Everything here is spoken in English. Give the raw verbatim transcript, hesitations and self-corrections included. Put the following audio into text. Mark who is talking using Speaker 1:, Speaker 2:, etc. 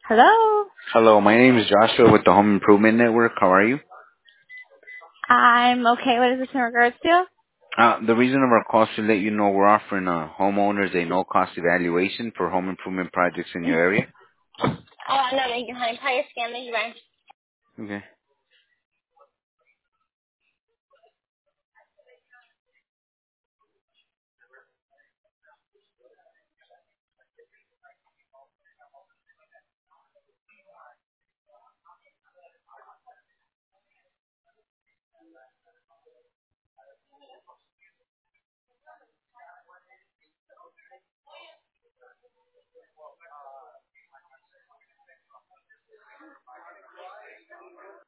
Speaker 1: Hello.
Speaker 2: Hello, my name is Joshua with the Home Improvement Network. How are you?
Speaker 1: I'm okay. What is this in regards to?
Speaker 2: Uh, the reason of our call is to let you know we're offering uh, homeowners a no-cost evaluation for home improvement projects in your area.
Speaker 1: Oh, no, thank you, honey. Probably a scam. Thank you, bye.
Speaker 2: Okay.